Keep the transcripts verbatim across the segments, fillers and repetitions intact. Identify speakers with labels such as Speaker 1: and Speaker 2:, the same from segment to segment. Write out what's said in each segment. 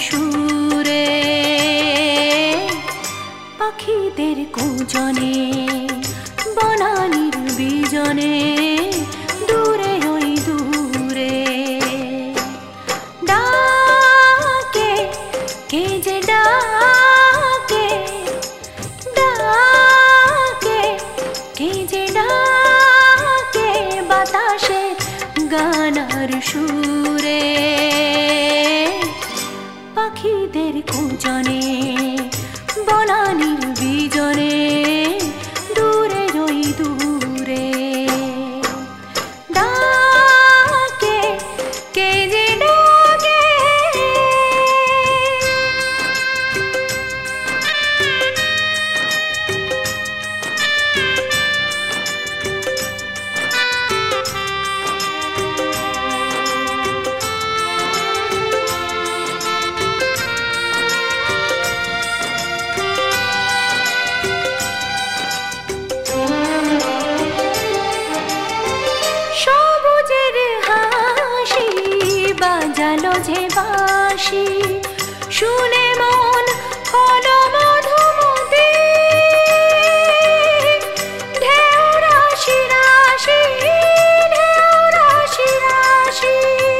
Speaker 1: সুরে পাখিদের কুজনে বনানীর বিজনে দূরে ওই দূরে ডাকে কে যে ডাকে ডাকে কে যে ডাকে বাতাসে গানার সুরে পাখিদের কুজনে বনানীর বিজনে দূরে ওই দূরে ডাকে কে যে ডাকে বাজালো যে বাঁশি শুনে মন হলো মধুমতি ঢেউ রাশি রাশি ঢেউ রাশি রাশি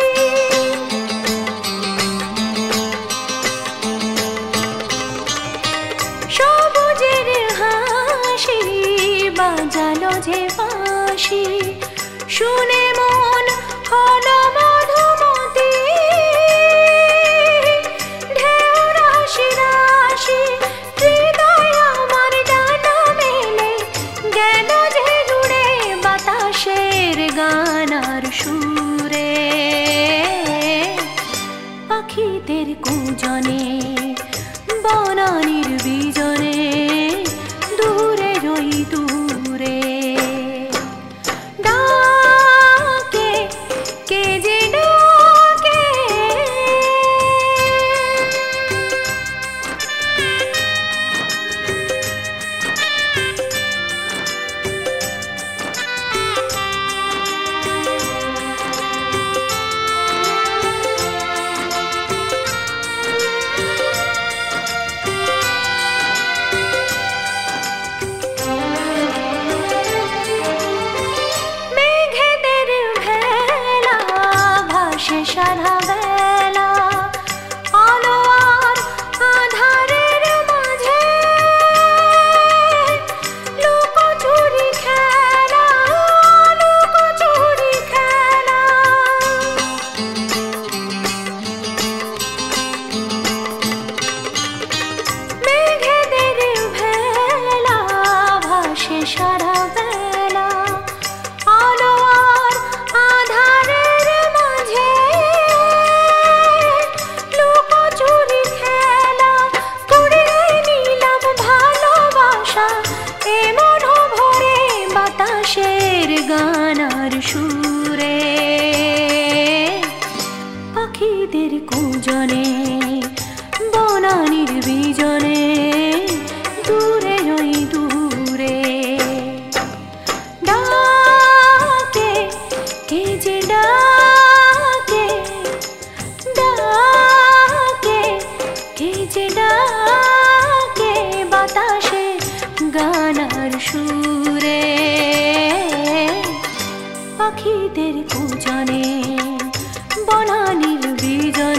Speaker 1: সবুজের হাসি বাজালো যে বাঁশি শুনে মন হলো মধুমতি ঢেউ রাশি রাশি হৃদয় আমার ডানা মেলে গেল যে জুড়ে বাতাসের গান আর সুরে পাখিদের কুজনে বনানীর বিজনে দূরে ওই দূরে ডাকে কে যে ডাকে সারা বেলা আলো আর আধারের মাঝে লুকোচুরি খেলা লুকোচুরি খেলা মেঘেদের ভেলা ভাসে সারা বেলা আলো আর আধারের মাঝে গান আর সুরে পাখিদের কুজনে বনানীর বিজনে দূরে ওই দূরে ডাকে কে যে ডাকে ডাকে কে যে ডাকে বাতাসে গান আর সুরে পাখিদের কুজনে বনানীর বিজনে